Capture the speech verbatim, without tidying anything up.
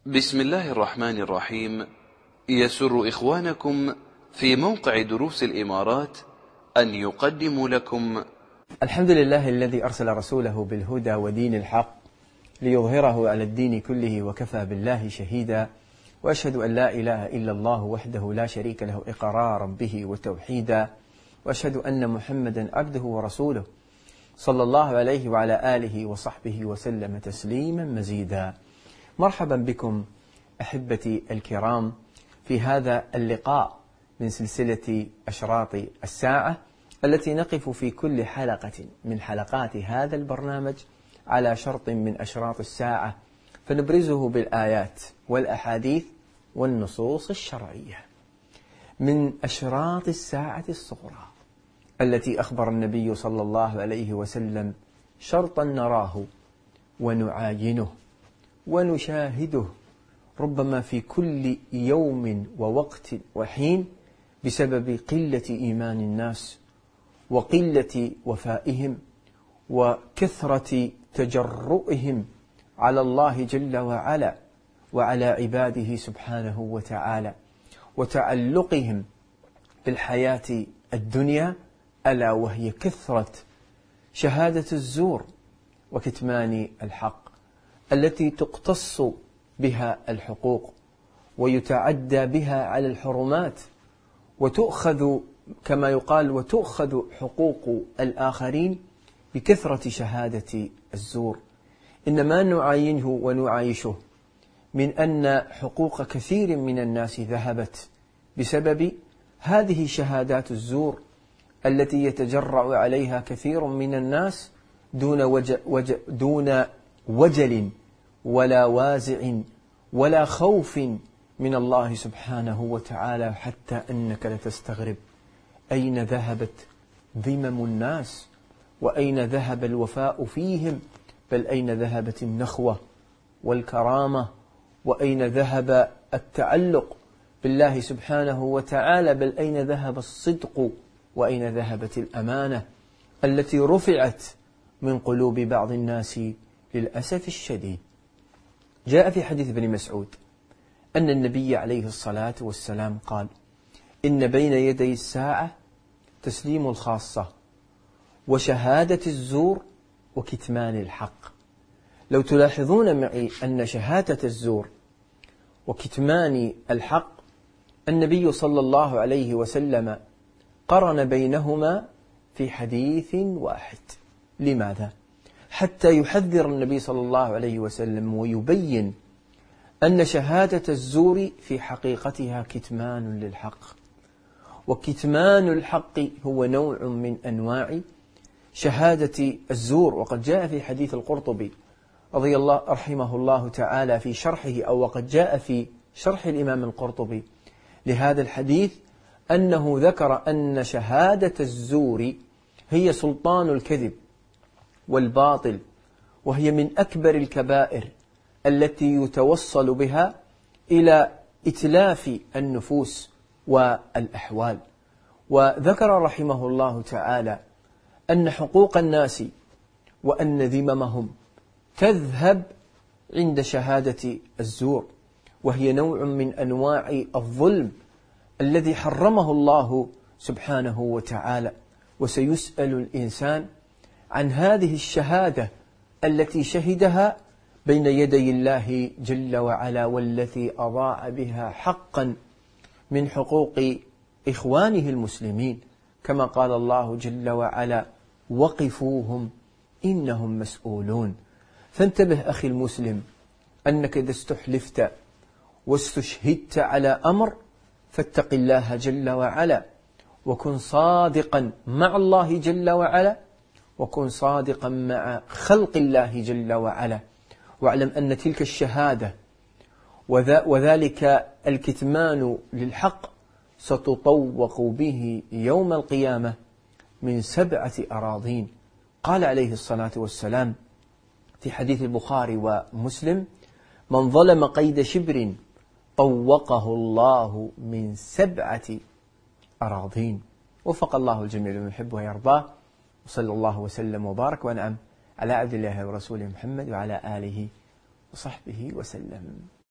بسم الله الرحمن الرحيم. يسر إخوانكم في موقع دروس الإمارات أن يقدموا لكم الحمد لله الذي أرسل رسوله بالهدى ودين الحق ليظهره على الدين كله وكفى بالله شهيدا، وأشهد أن لا إله إلا الله وحده لا شريك له إقرارا به وتوحيدا، وأشهد أن محمدا عبده ورسوله صلى الله عليه وعلى آله وصحبه وسلم تسليما مزيدا. مرحبا بكم أحبتي الكرام في هذا اللقاء من سلسلة أشراط الساعة التي نقف في كل حلقة من حلقات هذا البرنامج على شرط من أشراط الساعة فنبرزه بالآيات والأحاديث والنصوص الشرعية. من أشراط الساعة الصغرى التي أخبر النبي صلى الله عليه وسلم شرطا نراه ونعاينه ونشاهده ربما في كل يوم ووقت وحين بسبب قلة إيمان الناس وقلة وفائهم وكثرة تجرؤهم على الله جل وعلا وعلى عباده سبحانه وتعالى وتعلقهم بالحياة الدنيا، ألا وهي كثرة شهادة الزور وكتمان الحق التي تقتص بها الحقوق ويتعدى بها على الحرمات وتؤخذ كما يقال وتؤخذ حقوق الآخرين بكثرة شهادة الزور. إنما نعاينه ونعايشه من أن حقوق كثير من الناس ذهبت بسبب هذه شهادات الزور التي يتجرأ عليها كثير من الناس دون وجل, وجل, دون وجل ولا وازع ولا خوف من الله سبحانه وتعالى، حتى أنك لتستغرب أين ذهبت ذمم الناس وأين ذهب الوفاء فيهم، بل أين ذهبت النخوة والكرامة وأين ذهب التعلق بالله سبحانه وتعالى، بل أين ذهب الصدق وأين ذهبت الأمانة التي رفعت من قلوب بعض الناس للأسف الشديد. جاء في حديث ابن مسعود أن النبي عليه الصلاة والسلام قال: إن بين يدي الساعة تسليم الخاصة وشهادة الزور وكتمان الحق. لو تلاحظون معي أن شهادة الزور وكتمان الحق النبي صلى الله عليه وسلم قرن بينهما في حديث واحد. لماذا؟ حتى يحذر النبي صلى الله عليه وسلم ويبين أن شهادة الزور في حقيقتها كتمان للحق، وكتمان الحق هو نوع من أنواع شهادة الزور. وقد جاء في حديث القرطبي رضي الله رحمه الله تعالى في شرحه، أو وقد جاء في شرح الإمام القرطبي لهذا الحديث أنه ذكر أن شهادة الزور هي سلطان الكذب والباطل، وهي من أكبر الكبائر التي يتوصل بها إلى إتلاف النفوس والأحوال. وذكر رحمه الله تعالى أن حقوق الناس وأن ذممهم تذهب عند شهادة الزور، وهي نوع من أنواع الظلم الذي حرمه الله سبحانه وتعالى. وسيسأل الإنسان عن هذه الشهادة التي شهدها بين يدي الله جل وعلا، والتي أضاع بها حقا من حقوق إخوانه المسلمين، كما قال الله جل وعلا: وقفوهم إنهم مسؤولون. فانتبه أخي المسلم أنك إذا استحلفت واستشهدت على أمر فاتق الله جل وعلا، وكن صادقا مع الله جل وعلا، وكن صادقا مع خلق الله جل وعلا، واعلم أن تلك الشهادة وذلك الكتمان للحق ستطوق به يوم القيامة من سبعة أراضين. قال عليه الصلاة والسلام في حديث البخاري ومسلم: من ظلم قيد شبر طوقه الله من سبعة أراضين. وفق الله الجميع لما يحب ويرضاه، وصلى الله وسلم وبارك وأنعم على عبد الله ورسوله محمد وعلى آله وصحبه وسلم.